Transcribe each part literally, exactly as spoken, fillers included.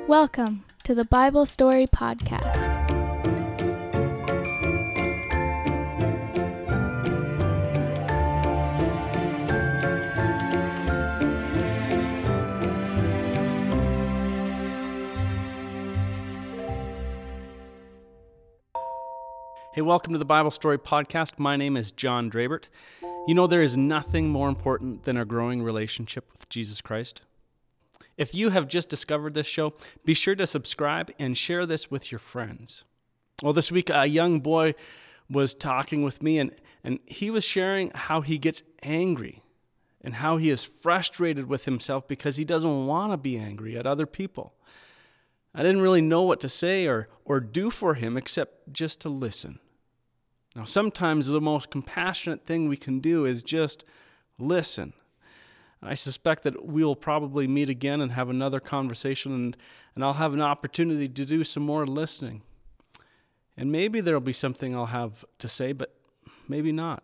Welcome to the Bible Story Podcast. Hey, welcome to the Bible Story Podcast. My name is John Drabert. You know, there is nothing more important than a growing relationship with Jesus Christ. If you have just discovered this show, be sure to subscribe and share this with your friends. Well, this week, a young boy was talking with me, and, and he was sharing how he gets angry and how he is frustrated with himself because he doesn't want to be angry at other people. I didn't really know what to say or, or do for him except just to listen. Now, sometimes the most compassionate thing we can do is just listen. I suspect that we'll probably meet again and have another conversation, and, and I'll have an opportunity to do some more listening. And maybe there'll be something I'll have to say, but maybe not.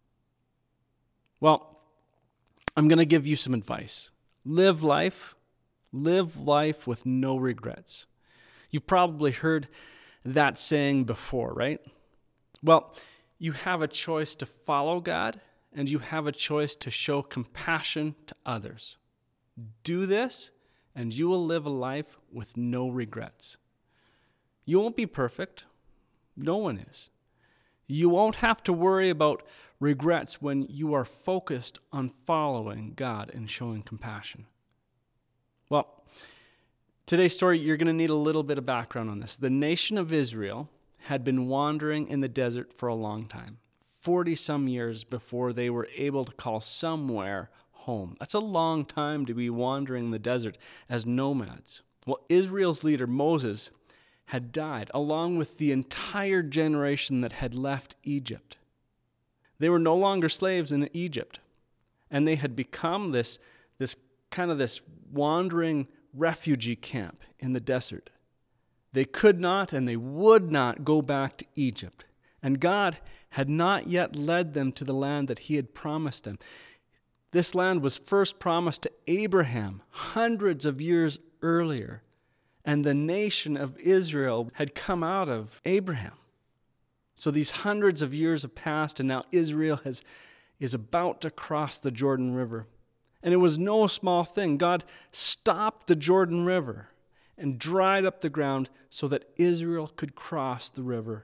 Well, I'm going to give you some advice. Live life. Live life with no regrets. You've probably heard that saying before, right? Well, you have a choice to follow God, and you have a choice to show compassion to others. Do this, and you will live a life with no regrets. You won't be perfect. No one is. You won't have to worry about regrets when you are focused on following God and showing compassion. Well, today's story, you're going to need a little bit of background on this. The nation of Israel had been wandering in the desert for a long time, forty-some years before they were able to call somewhere home. That's a long time to be wandering in the desert as nomads. Well, Israel's leader, Moses, had died, along with the entire generation that had left Egypt. They were no longer slaves in Egypt, and they had become this, this kind of this wandering refugee camp in the desert. They could not and they would not go back to Egypt. And God had not yet led them to the land that he had promised them. This land was first promised to Abraham hundreds of years earlier. And the nation of Israel had come out of Abraham. So these hundreds of years have passed, and now Israel has, is about to cross the Jordan River. And it was no small thing. God stopped the Jordan River and dried up the ground so that Israel could cross the river.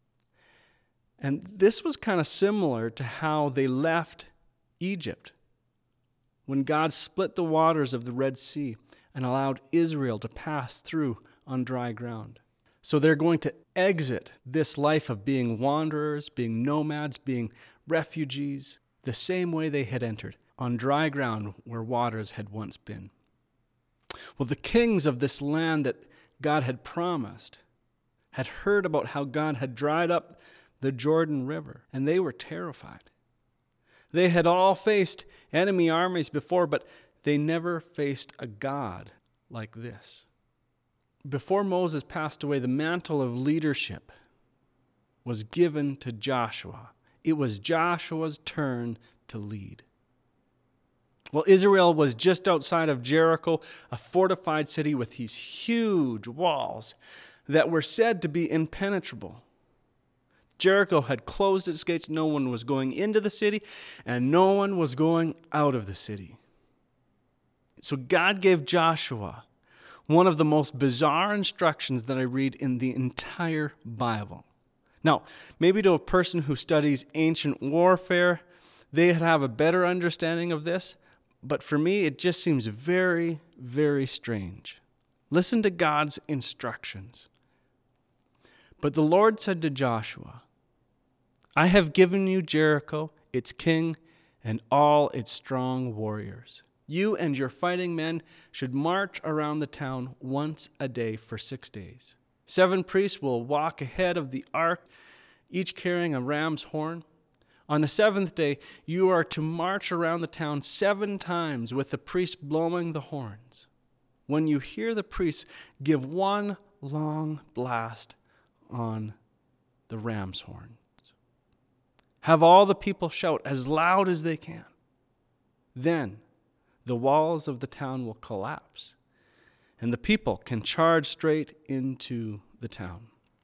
And this was kind of similar to how they left Egypt when God split the waters of the Red Sea and allowed Israel to pass through on dry ground. So they're going to exit this life of being wanderers, being nomads, being refugees, the same way they had entered, on dry ground where waters had once been. Well, the kings of this land that God had promised had heard about how God had dried up the Jordan River, and they were terrified. They had all faced enemy armies before, but they never faced a God like this. Before Moses passed away, the mantle of leadership was given to Joshua. It was Joshua's turn to lead. Well, Israel was just outside of Jericho, a fortified city with these huge walls that were said to be impenetrable. Jericho had closed its gates. No one was going into the city, and no one was going out of the city. So God gave Joshua one of the most bizarre instructions that I read in the entire Bible. Now, maybe to a person who studies ancient warfare, they'd have a better understanding of this. But for me, it just seems very, very strange. Listen to God's instructions. But the Lord said to Joshua, I have given you Jericho, its king, and all its strong warriors. You and your fighting men should march around the town once a day for six days. Seven priests will walk ahead of the ark, each carrying a ram's horn. On the seventh day, you are to march around the town seven times with the priests blowing the horns. When you hear the priests give one long blast on the ram's horns, have all the people shout as loud as they can. Then the walls of the town will collapse, and the people can charge straight into the town.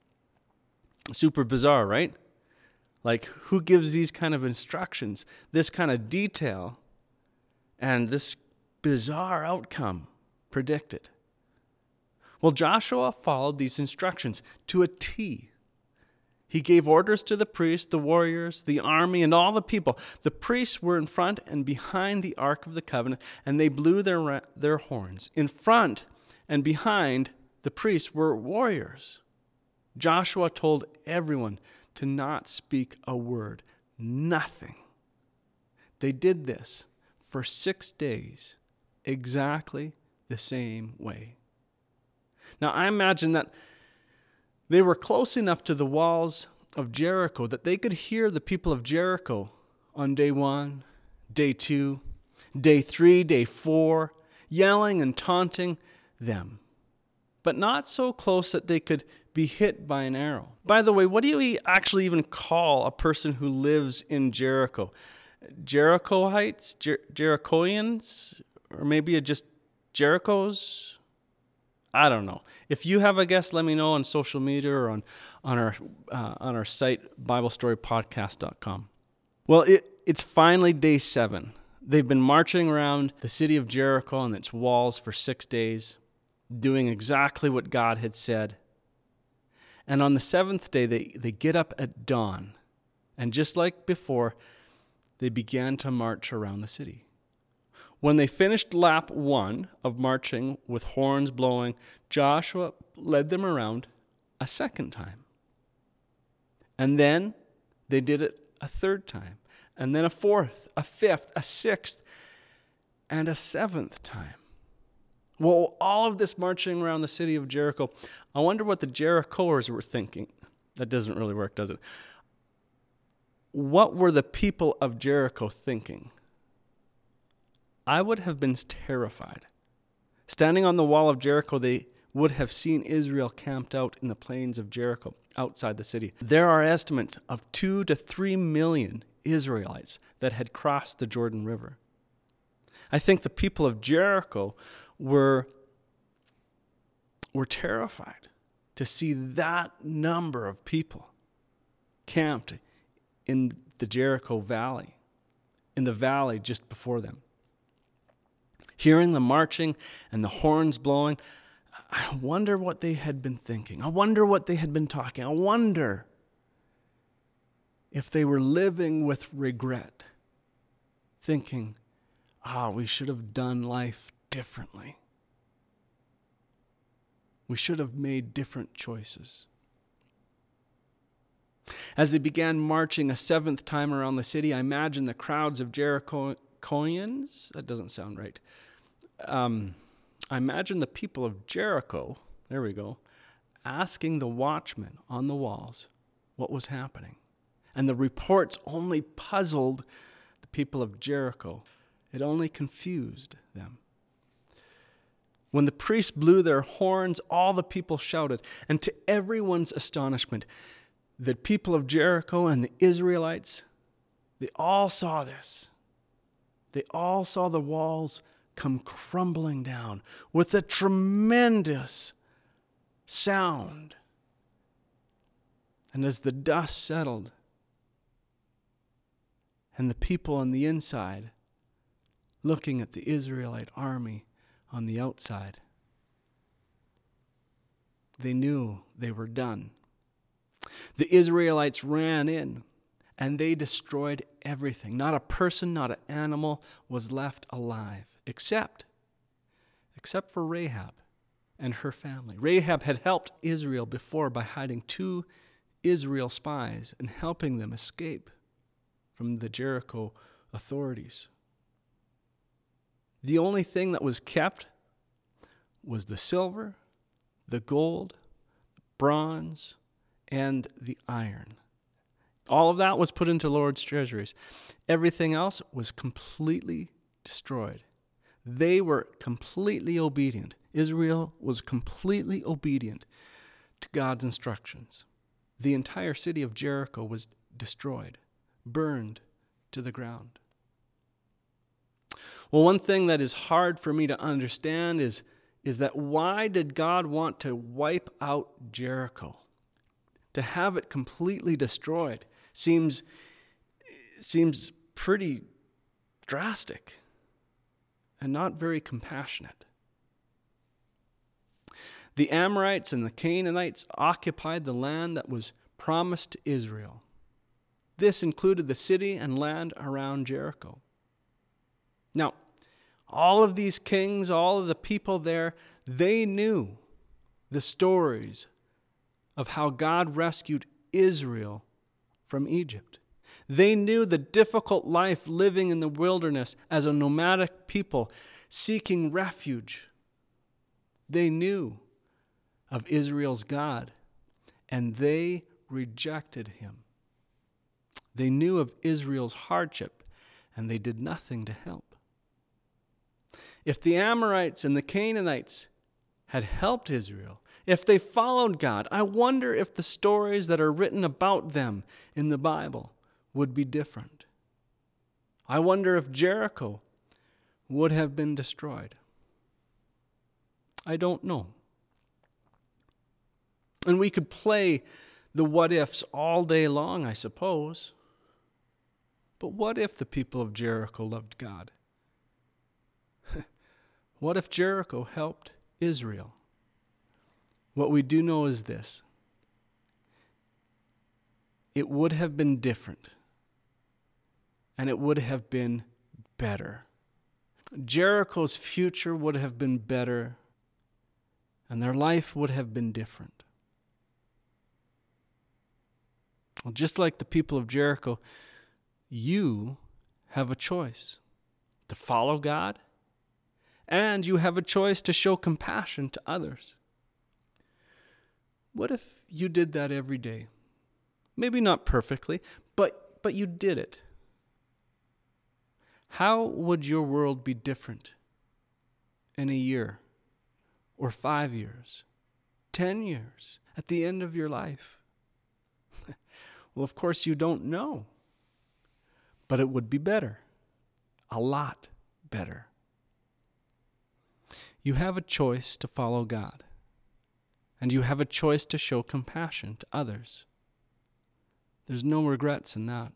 Super bizarre, right? Like, who gives these kind of instructions, this kind of detail, and this bizarre outcome predicted? Well, Joshua followed these instructions to a T. He gave orders to the priests, the warriors, the army, and all the people. The priests were in front and behind the Ark of the Covenant, and they blew their, their horns. In front and behind the priests were warriors. Joshua told everyone to not speak a word, nothing. They did this for six days, exactly the same way. Now, I imagine that they were close enough to the walls of Jericho that they could hear the people of Jericho on day one, day two, day three, day four, yelling and taunting them, but not so close that they could be hit by an arrow. By the way, what do you actually even call a person who lives in Jericho? Jerichoites? Jer- Jerichoians? Or maybe just Jerichos? I don't know. If you have a guess, let me know on social media or on, on our uh, on our site, bible story podcast dot com. Well, it, it's finally day seven. They've been marching around the city of Jericho and its walls for six days, doing exactly what God had said. And on the seventh day, they, they get up at dawn. And just like before, they began to march around the city. When they finished lap one of marching with horns blowing, Joshua led them around a second time. And then they did it a third time. And then a fourth, a fifth, a sixth, and a seventh time. Well, all of this marching around the city of Jericho, I wonder what the Jerichoers were thinking. That doesn't really work, does it? What were the people of Jericho thinking? I would have been terrified. Standing on the wall of Jericho, they would have seen Israel camped out in the plains of Jericho, outside the city. There are estimates of two to three million Israelites that had crossed the Jordan River. I think the people of Jericho were, were terrified to see that number of people camped in the Jericho Valley, in the valley just before them. Hearing the marching and the horns blowing, I wonder what they had been thinking. I wonder what they had been talking. I wonder if they were living with regret, thinking, ah, oh, we should have done life differently. We should have made different choices. As they began marching a seventh time around the city, I imagine the crowds of Jerichoans, that doesn't sound right. Um, I imagine the people of Jericho, there we go, asking the watchmen on the walls what was happening. And the reports only puzzled the people of Jericho. It only confused them. When the priests blew their horns, all the people shouted. And to everyone's astonishment, the people of Jericho and the Israelites, they all saw this. They all saw the walls come crumbling down with a tremendous sound. And as the dust settled, and the people on the inside looking at the Israelite army on the outside, they knew they were done. The Israelites ran in and they destroyed everything. Not a person, not an animal was left alive, except, except for Rahab and her family. Rahab had helped Israel before by hiding two Israel spies and helping them escape from the Jericho authorities. The only thing that was kept was the silver, the gold, bronze, and the iron. All of that was put into Lord's treasuries. Everything else was completely destroyed. They were completely obedient. Israel was completely obedient to God's instructions. The entire city of Jericho was destroyed, burned to the ground. Well, one thing that is hard for me to understand is, is that why did God want to wipe out Jericho? To have it completely destroyed seems, seems pretty drastic and not very compassionate. The Amorites and the Canaanites occupied the land that was promised to Israel. This included the city and land around Jericho. Now, all of these kings, all of the people there, they knew the stories of how God rescued Israel from Egypt. They knew the difficult life living in the wilderness as a nomadic people seeking refuge. They knew of Israel's God, and they rejected him. They knew of Israel's hardship, and they did nothing to help. If the Amorites and the Canaanites had helped Israel, if they followed God, I wonder if the stories that are written about them in the Bible would be different. I wonder if Jericho would have been destroyed. I don't know. And we could play the what ifs all day long, I suppose. But what if the people of Jericho loved God? What if Jericho helped Israel? What we do know is this: it would have been different, and it would have been better. Jericho's future would have been better, and their life would have been different. Well, just like the people of Jericho, you have a choice to follow God, and you have a choice to show compassion to others. What if you did that every day? Maybe not perfectly, but, but you did it. How would your world be different in a year, or five years, ten years, at the end of your life? Well, of course, you don't know. But it would be better. A lot better. You have a choice to follow God. And you have a choice to show compassion to others. There's no regrets in that.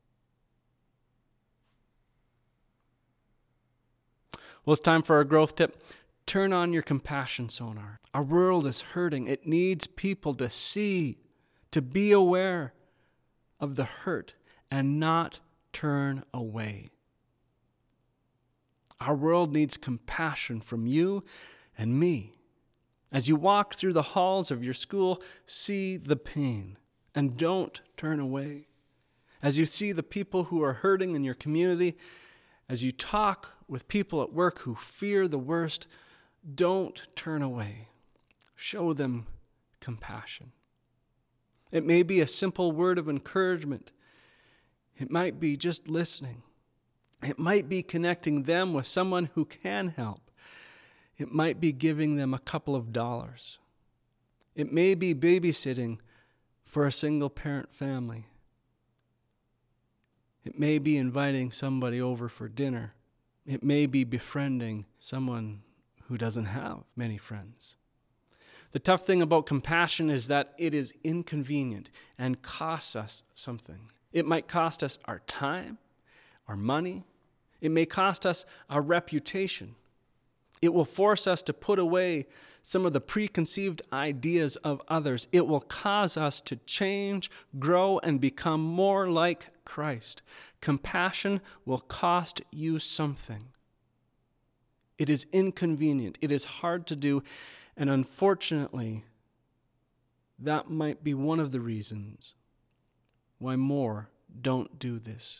Well, it's time for our growth tip. Turn on your compassion sonar. Our world is hurting. It needs people to see, to be aware of the hurt and not turn away. Our world needs compassion from you and me. As you walk through the halls of your school, see the pain and don't turn away. As you see the people who are hurting in your community, as you talk with people at work who fear the worst, don't turn away. Show them compassion. It may be a simple word of encouragement. It might be just listening. It might be connecting them with someone who can help. It might be giving them a couple of dollars. It may be babysitting for a single parent family. It may be inviting somebody over for dinner. It may be befriending someone who doesn't have many friends. The tough thing about compassion is that it is inconvenient and costs us something. It might cost us our time, our money. It may cost us our reputation. It will force us to put away some of the preconceived ideas of others. It will cause us to change, grow, and become more like Christ. Compassion will cost you something. It is inconvenient. It is hard to do. And unfortunately, that might be one of the reasons why more don't do this.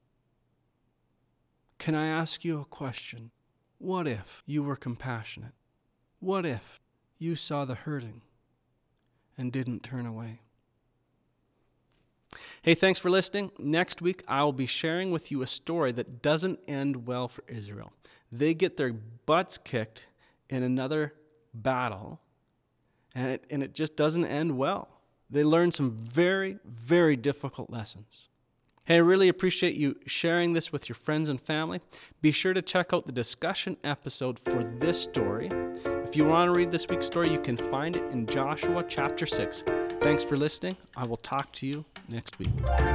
Can I ask you a question? What if you were compassionate? What if you saw the hurting and didn't turn away? Hey, thanks for listening. Next week, I will be sharing with you a story that doesn't end well for Israel. They get their butts kicked in another battle, and it, and it just doesn't end well. They learn some very, very difficult lessons. Hey, I really appreciate you sharing this with your friends and family. Be sure to check out the discussion episode for this story. If you want to read this week's story, you can find it in Joshua chapter six. Thanks for listening. I will talk to you next week.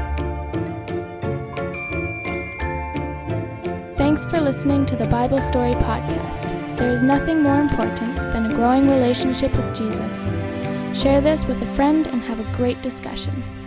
Thanks for listening to the Bible Story Podcast. There is nothing more important than a growing relationship with Jesus. Share this with a friend and have a great discussion.